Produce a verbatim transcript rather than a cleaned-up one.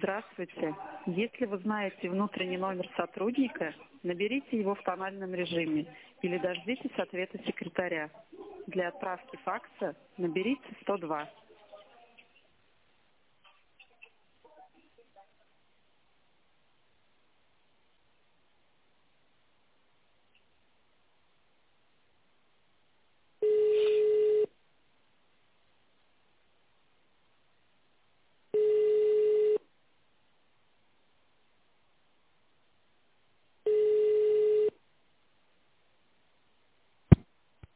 Здравствуйте. Если вы знаете внутренний номер сотрудника, наберите его в тональном режиме или дождитесь ответа секретаря. Для отправки факса наберите сто два.